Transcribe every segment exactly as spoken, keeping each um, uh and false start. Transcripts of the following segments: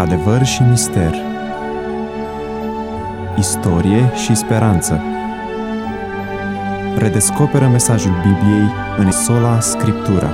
Adevăr și mister, istorie și speranță. Redescoperă mesajul Bibliei în sola Scriptura.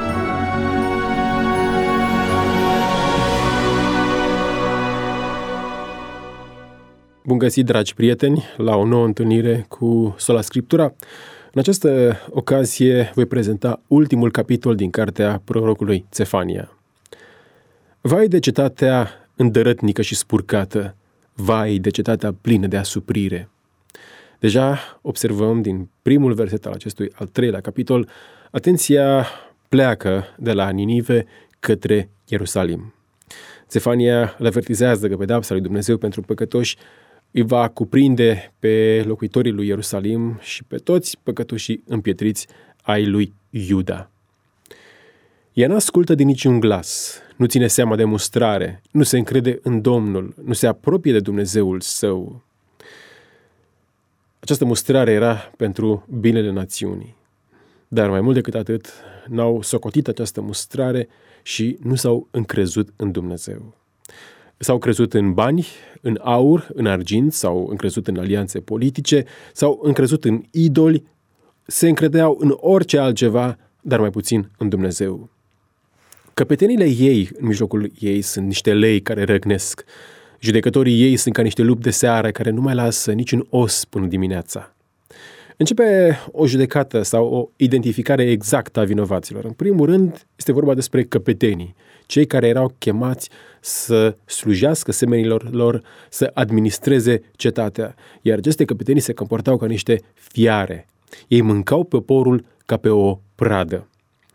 Bun găsit, dragi prieteni, la o nouă întâlnire cu sola Scriptura. În această ocazie voi prezenta ultimul capitol din cartea prorocului Țefania. Vai de cetatea îndărătnică și spurcată, vai de cetatea plină de asuprire. Deja observăm din primul verset al acestui al treilea capitol, atenția pleacă de la Ninive către Ierusalim. Țefania îl avertizează că pedeapsa lui Dumnezeu pentru păcătoși îi va cuprinde pe locuitorii lui Ierusalim și pe toți păcătoșii împietriți ai lui Iuda. Ea nu ascultă din niciun glas, nu ține seama de mustrare, nu se încrede în Domnul, nu se apropie de Dumnezeul său. Această mustrare era pentru binele națiunii. Dar mai mult decât atât, n-au socotit această mustrare și nu s-au încrezut în Dumnezeu. S-au crezut în bani, în aur, în argint, s-au încrezut în alianțe politice, s-au încrezut în idoli, se încredeau în orice altceva, dar mai puțin în Dumnezeu. Căpetenile ei, în mijlocul ei, sunt niște lei care răgnesc. Judecătorii ei sunt ca niște lupi de seară care nu mai lasă niciun os până dimineața. Începe o judecată sau o identificare exactă a vinovaților. În primul rând, este vorba despre căpetenii, cei care erau chemați să slujească semenilor lor, să administreze cetatea. Iar aceste căpetenii se comportau ca niște fiare. Ei mâncau poporul ca pe o pradă.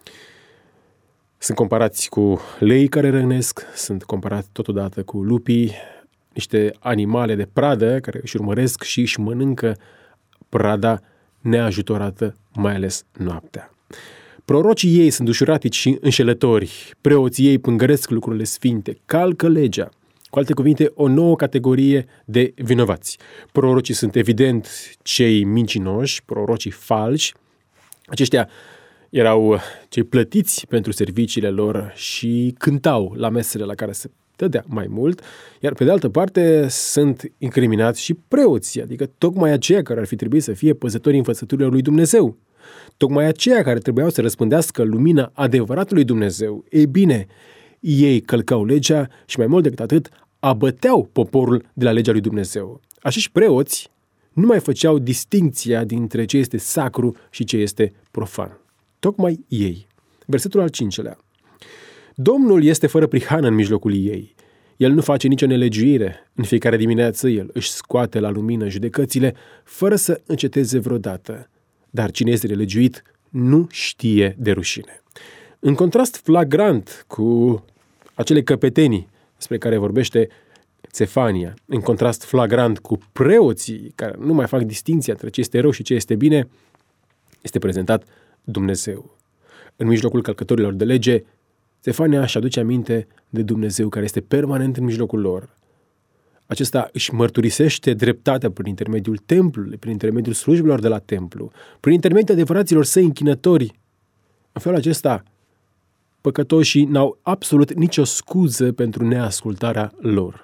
Sunt comparați cu lei care rănesc, sunt comparați totodată cu lupii, niște animale de pradă care își urmăresc și își mănâncă prada neajutorată, mai ales noaptea. Prorocii ei sunt ușuratici și înșelători, preoții ei pângăresc lucrurile sfinte, calcă legea. Cu alte cuvinte, o nouă categorie de vinovați. Prorocii sunt evident cei mincinoși, prorocii falși. Aceștia erau cei plătiți pentru serviciile lor și cântau la mesele la care se dădea mai mult, iar pe de altă parte sunt incriminați și preoții, adică tocmai aceia care ar fi trebuit să fie păzătorii învățăturilor lui Dumnezeu, tocmai aceia care trebuiau să răspândească lumina adevăratului Dumnezeu. Ei bine, ei călcau legea și mai mult decât atât, abăteau poporul de la legea lui Dumnezeu. Acești preoți nu mai făceau distincția dintre ce este sacru și ce este profan. Tocmai ei. Versetul al cincelea. Domnul este fără prihană în mijlocul ei. El nu face nicio nelegiuire. În fiecare dimineață el își scoate la lumină judecățile fără să înceteze vreodată. Dar cine este nelegiuit nu știe de rușine. În contrast flagrant cu acele căpetenii despre care vorbește Țefania, în contrast flagrant cu preoții care nu mai fac distinția între ce este rău și ce este bine, este prezentat Dumnezeu. În mijlocul călcătorilor de lege, Țefania își aduce aminte de Dumnezeu care este permanent în mijlocul lor. Acesta își mărturisește dreptatea prin intermediul templului, prin intermediul slujbelor de la templu, prin intermediul adevăraților săi închinători. În felul acesta, păcătoșii n-au absolut nicio scuză pentru neascultarea lor.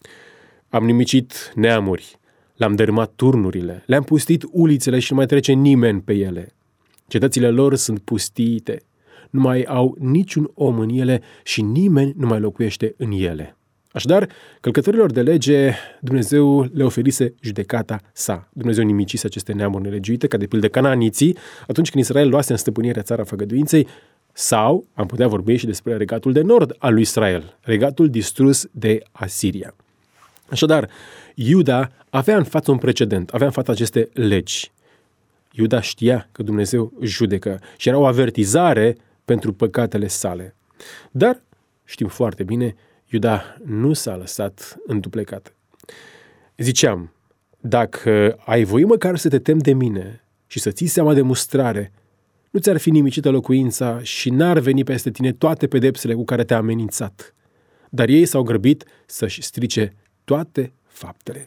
Am nimicit neamuri, le-am dărâmat turnurile, le-am pustit ulițele și nu mai trece nimeni pe ele. Cetățile lor sunt pustiite, nu mai au niciun om în ele și nimeni nu mai locuiește în ele. Așadar, călcătorilor de lege, Dumnezeu le oferise judecata sa. Dumnezeu nimicise aceste neamuri nelegiuite, ca de pildă cananiții, atunci când Israel luase în stăpânire țara făgăduinței, sau am putea vorbi și despre regatul de nord al lui Israel, regatul distrus de Asiria. Așadar, Iuda avea în față un precedent, avea în față aceste legi. Iuda știa că Dumnezeu judecă și era o avertizare pentru păcatele sale. Dar, știm foarte bine, Iuda nu s-a lăsat înduplecat. Ziceam, dacă ai voi măcar să te temi de mine și să ții seama de mustrare, nu ți-ar fi nimicită locuința și n-ar veni peste tine toate pedepsele cu care te-a amenințat. Dar ei s-au grăbit să-și strice toate faptele.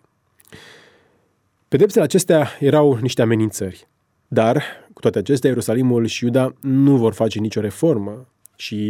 Pedepsele acestea erau niște amenințări. Dar, cu toate acestea, Ierusalimul și Iuda nu vor face nicio reformă și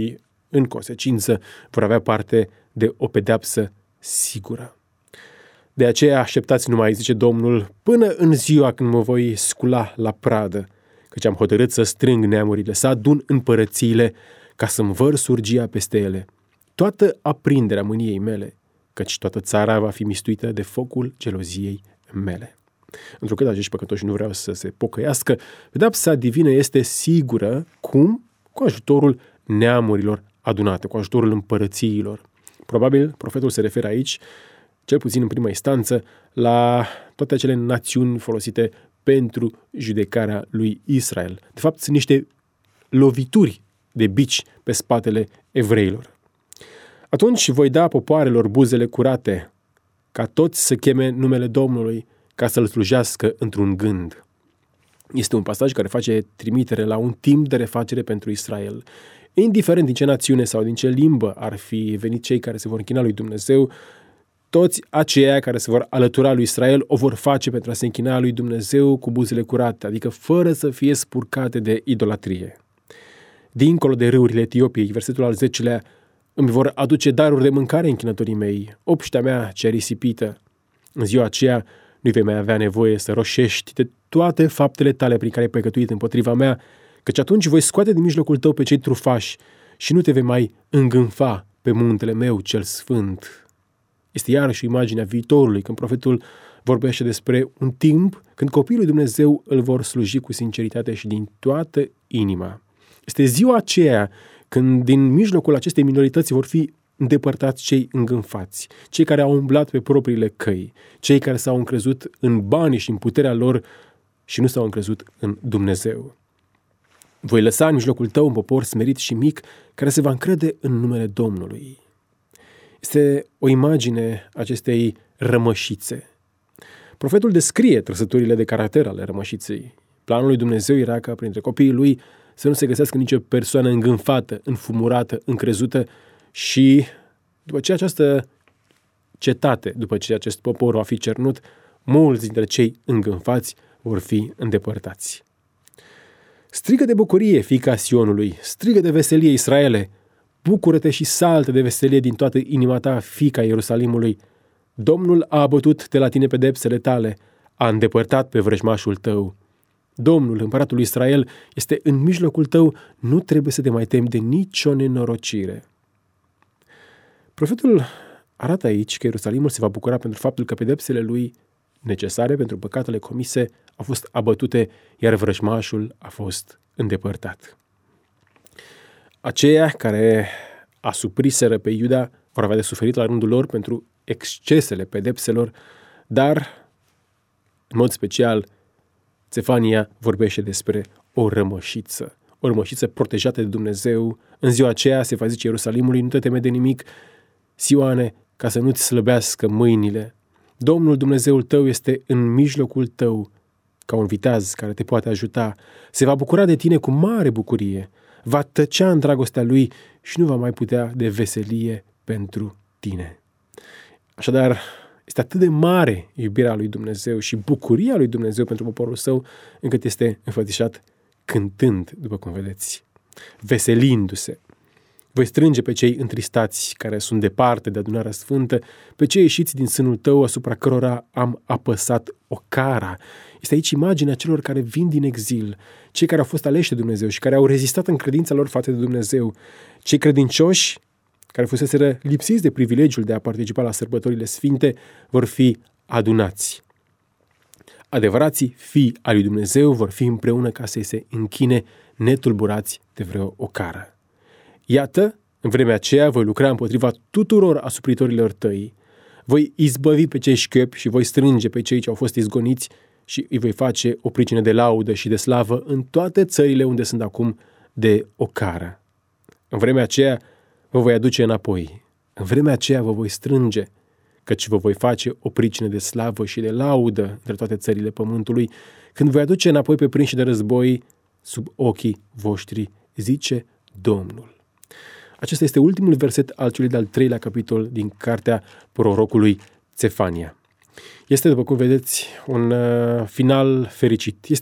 în consecință, vor avea parte de o pedeapsă sigură. De aceea așteptați numai, zice Domnul, până în ziua când mă voi scula la pradă, căci am hotărât să strâng neamurile, să adun împărățiile, ca să-mi vărs urgia peste ele. Toată aprinderea mâniei mele, căci toată țara va fi mistuită de focul geloziei mele. Întrucât acești păcătoși nu vreau să se pocăiască, pedeapsa divină este sigură. Cum? Cu ajutorul neamurilor adunate, cu ajutorul împărățiilor. Probabil profetul se referă aici, cel puțin în prima instanță, la toate acele națiuni folosite pentru judecarea lui Israel. De fapt, sunt niște lovituri de bici pe spatele evreilor. Atunci voi da popoarelor buzele curate, ca toți să cheme numele Domnului, ca să-L slujească într-un gând. Este un pasaj care face trimitere la un timp de refacere pentru Israel. Indiferent din ce națiune sau din ce limbă ar fi venit cei care se vor închina lui Dumnezeu, toți aceia care se vor alătura lui Israel o vor face pentru a se închina lui Dumnezeu cu buzele curate, adică fără să fie spurcate de idolatrie. Dincolo de râurile Etiopiei, versetul al zecelea, îmi vor aduce daruri de mâncare închinătorii mei, obștea mea cea risipită. În ziua aceea nu vei mai avea nevoie să roșești de toate faptele tale prin care ai păcătuit împotriva mea, căci atunci voi scoate din mijlocul tău pe cei trufași și nu te vei mai îngânfa pe muntele meu cel sfânt. Este iarăși imaginea viitorului, când profetul vorbește despre un timp când copiii lui Dumnezeu îl vor sluji cu sinceritate și din toată inima. Este ziua aceea când din mijlocul acestei minorități vor fi îndepărtați cei îngânfați, cei care au umblat pe propriile căi, cei care s-au încrezut în bani și în puterea lor și nu s-au încrezut în Dumnezeu. Voi lăsa în mijlocul tău un popor smerit și mic care se va încrede în numele Domnului. Este o imagine acestei rămășițe. Profetul descrie trăsăturile de caracter ale rămășiței. Planul lui Dumnezeu era ca printre copiii lui să nu se găsească nicio persoană îngânfată, înfumurată, încrezută și după ce această cetate, după ce acest popor va fi cernut, mulți dintre cei îngânfați vor fi îndepărtați. Strigă de bucurie, fiica Sionului, strigă de veselie, Israele, bucură-te și saltă de veselie din toată inima ta, fiica Ierusalimului. Domnul a abătut de la tine pedepsele tale, a îndepărtat pe vrăjmașul tău. Domnul, împăratul lui Israel, este în mijlocul tău, nu trebuie să te mai temi de nicio nenorocire. Profetul arată aici că Ierusalimul se va bucura pentru faptul că pedepsele lui necesare pentru păcatele comise au fost abătute, iar vrăjmașul a fost îndepărtat. Aceia care asupriseră pe Iuda vor avea de suferit la rândul lor pentru excesele pedepselor, dar, în mod special, Țefania vorbește despre o rămășiță, o rămășiță protejată de Dumnezeu. În ziua aceea se va zice Ierusalimului, nu te teme de nimic, Sioane, ca să nu-ți slăbească mâinile. Domnul Dumnezeul tău este în mijlocul tău, ca un viteaz care te poate ajuta. Se va bucura de tine cu mare bucurie, va tăcea în dragostea lui și nu va mai putea de veselie pentru tine. Așadar, este atât de mare iubirea lui Dumnezeu și bucuria lui Dumnezeu pentru poporul său, încât este înfățișat cântând, după cum vedeți, veselindu-se. Voi strânge pe cei întristați care sunt departe de adunarea sfântă, pe cei ieșiți din sânul tău asupra cărora am apăsat o cara. Este aici imaginea celor care vin din exil, cei care au fost aleși de Dumnezeu și care au rezistat în credința lor față de Dumnezeu, cei credincioși care fuseseră lipsiți de privilegiul de a participa la sărbătorile sfinte, vor fi adunați. Adevărații fii al lui Dumnezeu vor fi împreună ca să se închine netulburați de vreo ocară. Iată, în vremea aceea voi lucra împotriva tuturor asupritorilor tăi, voi izbăvi pe cei șchiopi și voi strânge pe cei ce au fost izgoniți și îi voi face o pricină de laudă și de slavă în toate țările unde sunt acum de ocară. În vremea aceea vă voi aduce înapoi, în vremea aceea vă voi strânge, căci vă voi face o pricină de slavă și de laudă între toate țările pământului, când voi aduce înapoi pe prinși de război sub ochii voștri, zice Domnul. Acesta este ultimul verset al celui de-al treilea capitol din cartea prorocului Țefania. Este, după cum vedeți, un uh, final fericit. Este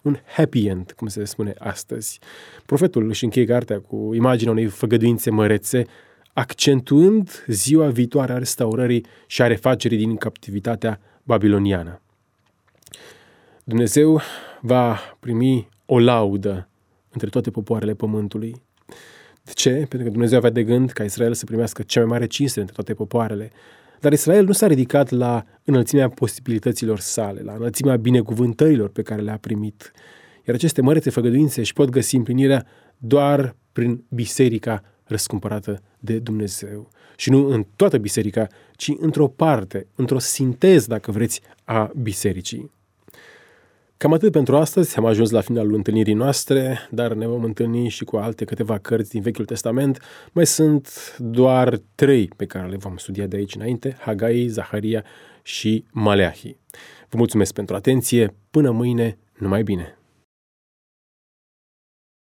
un happy end, cum se spune astăzi. Profetul își încheie cartea cu imaginea unei făgăduințe mărețe, accentuând ziua viitoare a restaurării și a refacerii din captivitatea babiloniană. Dumnezeu va primi o laudă între toate popoarele pământului. De ce? Pentru că Dumnezeu avea de gând ca Israel să primească cea mai mare cinste între toate popoarele. Dar Israel nu s-a ridicat la înălțimea posibilităților sale, la înălțimea binecuvântărilor pe care le-a primit. Iar aceste mărețe făgăduințe își pot găsi împlinirea doar prin biserica răscumpărată de Dumnezeu. Și nu în toată biserica, ci într-o parte, într-o sinteză, dacă vreți, a bisericii. Cam atât pentru astăzi, am ajuns la finalul întâlnirii noastre, dar ne vom întâlni și cu alte câteva cărți din Vechiul Testament. Mai sunt doar trei pe care le vom studia de aici înainte, Hagai, Zaharia și Maleahi. Vă mulțumesc pentru atenție, până mâine, numai bine!